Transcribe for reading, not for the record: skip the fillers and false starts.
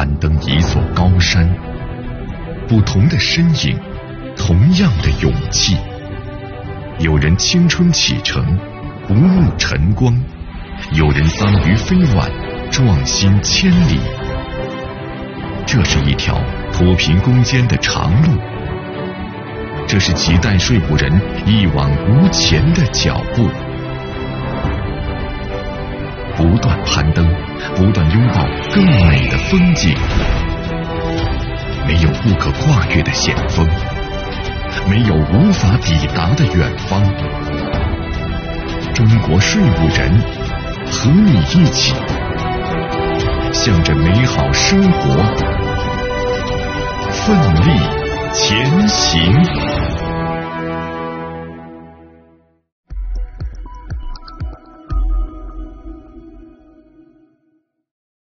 登一座高山，不同的身影，同样的勇气。有人青春启程，不误晨光；有人桑榆非晚，壮心千里。这是一条脱贫攻坚的长路，这是亟待税务人一往无前的脚步。不断攀登，不断拥抱更美的风景。没有不可跨越的险峰，没有无法抵达的远方。中国税务人和你一起，向着美好生活奋力前行。